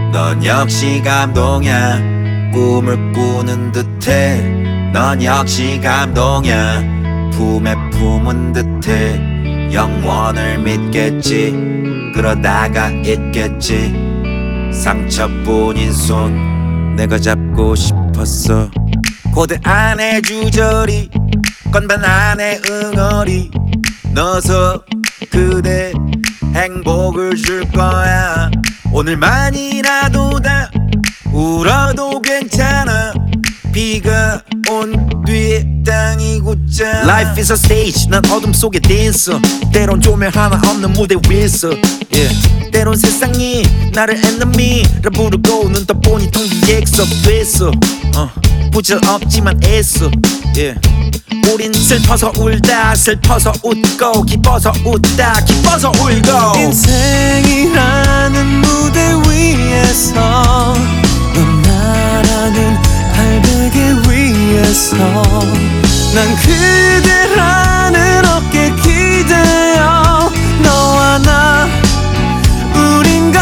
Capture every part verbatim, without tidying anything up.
넌 역시 감동이야. 꿈을 꾸는 듯해. 넌 역시 감동이야. 품에 품은 듯해. 영원을 믿겠지. 그러다가 잊겠지. 상처뿐인 손 내가 잡고 싶었어. 고대 안에 주저리 건반 안에 응어리 넣어서 그대 행복을 줄 거야. 오늘만이라도 다 울어도 괜찮아. 비가 온 뒤에 땅이 굳잖아. Life is a stage. 난 어둠 속에 댄서. 때론 조명 하나 없는 무대 위에서 yeah. 때론 세상이 나를 enemy라 부르고 눈 떠보니 텅 빈 객석 됐어. 어, 부질없지만 애써 yeah. 우린 슬퍼서 울다 슬퍼서 웃고 기뻐서 웃다 기뻐서 울고. 인생이라는 무대 위에서 넌 나라는 발베개 위에서 난 그대라는 어깨 기대어. 너와 나 우린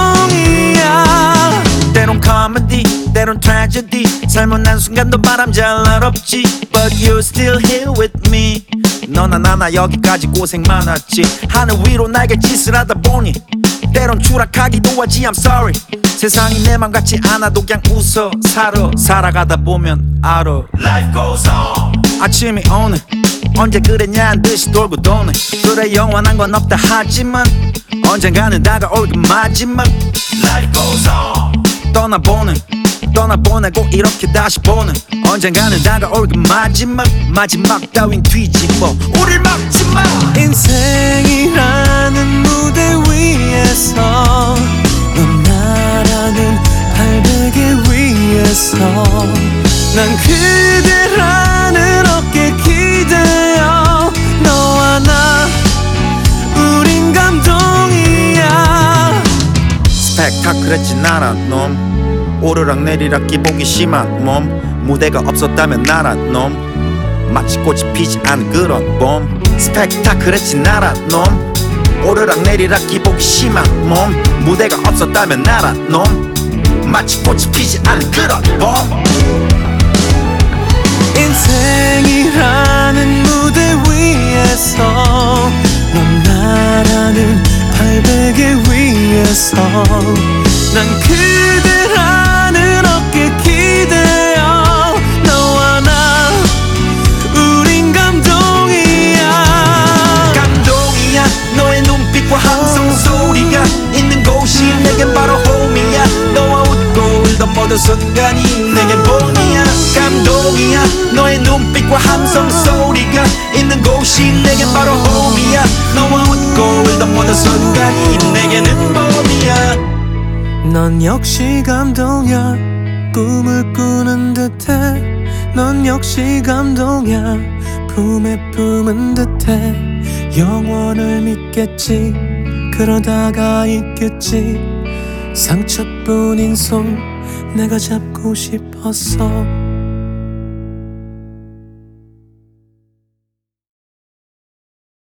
감동이야. 때론 코미디 때론 트래지디. 삶은 한순간도 바람잘 없지. But you're still here with me. 너나 나나 여기까지 고생 많았지. 하늘 위로 날갯짓을 하다 보니 때론 추락하기도 하지. I'm sorry. 세상이 내 맘 같지 않아도 그냥 웃어 살아. 살아가다 보면 알아. Life goes on. 아침이 오네 언제 그랬냐는 듯이 돌고 도네. 그래 영원한 건 없다 하지만 언젠가는 다가올 그 마지막. Life goes on. 떠나보는 떠나보내고 이렇게 다시 보는 언젠가는 다가올 그 마지막. 마지막 따윈 뒤집어 우릴 막지마. 인생이라는 무대 위에서 넌 나라는 발베개 위에서 난 그대라는 어깨 기대어. 너와 나 우린 감동이야. 스펙타클했진 않아 놈. 오르락 내리락 기복이 심한 몸. 무대가 없었다면 나란 놈. 마치 꽃이 피지 않은 그런 봄. 스펙타클했진 않아 놈. 오르락 내리락 기복이 심한 몸. 무대가 없었다면 나란 놈. 마치 꽃이 피지 않은 그런 봄. 인생이라는 무대 위에서 넌 나라는 발베개 위에서 난 그대라는 어깨 기대어. 너와 나 우린 감동이야. 감동이야. 너의 눈빛과 함성 소리가 있는 곳이 내겐 바로 홈이야. 너와 웃고 울던 모든 순간이 내겐 봄이야. 감동이야. 너의 눈빛과 함성 소리가 있는 곳이 내겐 바로 홈이야. 너와 웃고 울던 모든 순간이 내게는 봄이야. 넌 역시 감동이야. 꿈을 꾸는 듯해. 넌 역시 감동이야. 품에 품은 듯해. 영원을 믿겠지. 그러다가 잊겠지. 상처뿐인 손 내가 잡고 싶었어.